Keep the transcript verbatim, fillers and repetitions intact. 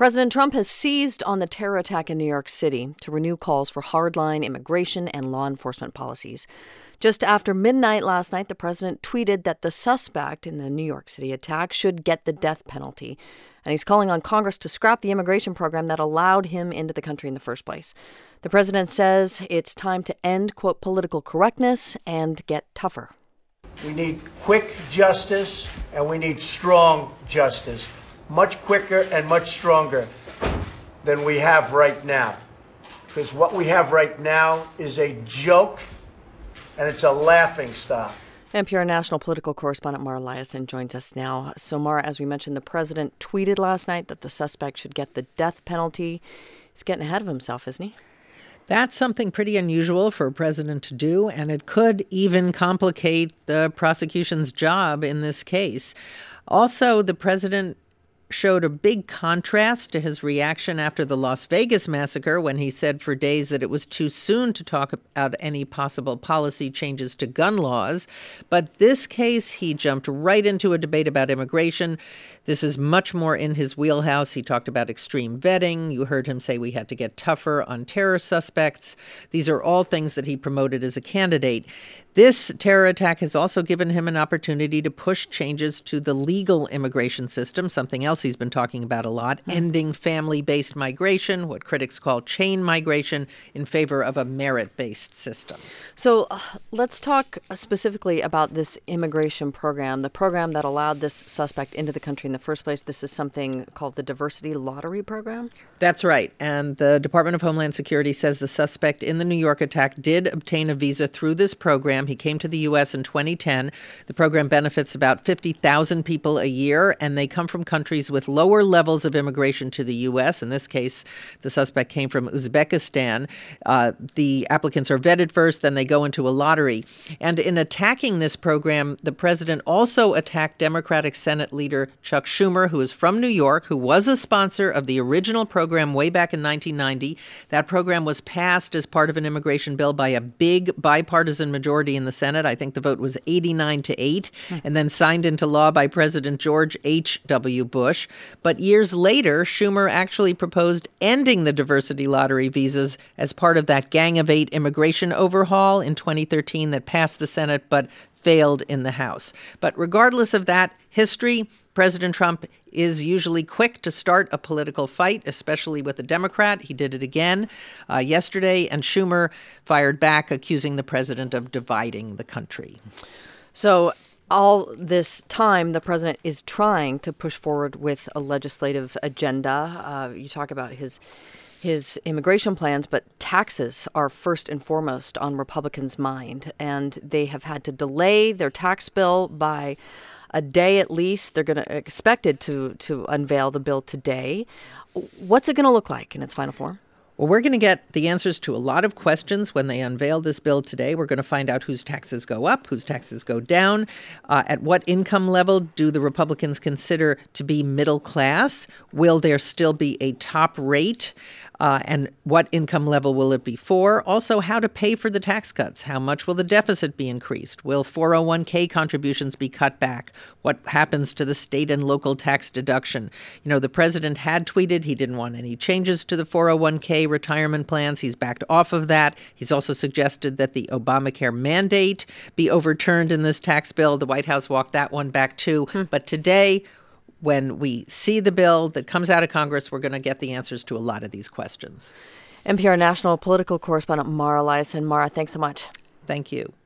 President Trump has seized on the terror attack in New York City to renew calls for hardline immigration and law enforcement policies. Just after midnight last night, the president tweeted that the suspect in the New York City attack should get the death penalty. And he's calling on Congress to scrap the immigration program that allowed him into the country in the first place. The president says it's time to end, quote, political correctness and get tougher. We need quick justice and we need strong justice. Much quicker and much stronger than we have right now. Because what we have right now is a joke and it's a laughing stock. N P R national political correspondent Mara Liasson joins us now. So, Mara, as we mentioned, the president tweeted last night that the suspect should get the death penalty. He's getting ahead of himself, isn't he? That's something pretty unusual for a president to do, and it could even complicate the prosecution's job in this case. Also, the president showed a big contrast to his reaction after the Las Vegas massacre when he said for days that it was too soon to talk about any possible policy changes to gun laws. But this case, he jumped right into a debate about immigration. This is much more in his wheelhouse. He talked about extreme vetting. You heard him say we had to get tougher on terror suspects. These are all things that he promoted as a candidate. This terror attack has also given him an opportunity to push changes to the legal immigration system, something else he's been talking about a lot, mm-hmm. ending family-based migration, what critics call chain migration, in favor of a merit-based system. So uh, let's talk specifically about this immigration program, the program that allowed this suspect into the country in the first place. This is something called the Diversity Lottery Program? That's right. And the Department of Homeland Security says the suspect in the New York attack did obtain a visa through this program. He came to the U S in twenty ten. The program benefits about fifty thousand people a year, and they come from countries with lower levels of immigration to the U S. In this case, the suspect came from Uzbekistan. Uh, the applicants are vetted first, then they go into a lottery. And in attacking this program, the president also attacked Democratic Senate leader Chuck Schumer, who is from New York, who was a sponsor of the original program way back in nineteen ninety. That program was passed as part of an immigration bill by a big bipartisan majority in the Senate. I think the vote was eighty-nine to eight, and then signed into law by President George H W. Bush. But years later, Schumer actually proposed ending the diversity lottery visas as part of that Gang of Eight immigration overhaul in twenty thirteen that passed the Senate but failed in the House. But regardless of that history, President Trump is usually quick to start a political fight, especially with a Democrat. He did it again uh, yesterday, and Schumer fired back, accusing the president of dividing the country. So all this time, the president is trying to push forward with a legislative agenda. Uh, you talk about his his immigration plans, but taxes are first and foremost on Republicans' mind, and they have had to delay their tax bill by a day at least. They're going to expected to to unveil the bill today. What's it going to look like in its final form? Well, we're going to get the answers to a lot of questions when they unveil this bill today. We're going to find out whose taxes go up, whose taxes go down. Uh, at what income level do the Republicans consider to be middle class? Will there still be a top rate? Uh, and what income level will it be for? Also, how to pay for the tax cuts. How much will the deficit be increased? Will four oh one k contributions be cut back? What happens to the state and local tax deduction? You know, the president had tweeted he didn't want any changes to the four oh one k retirement plans. He's backed off of that. He's also suggested that the Obamacare mandate be overturned in this tax bill. The White House walked that one back too. Hmm. But today, when we see the bill that comes out of Congress, we're going to get the answers to a lot of these questions. N P R national political correspondent Mara Liasson. Mara, thanks so much. Thank you.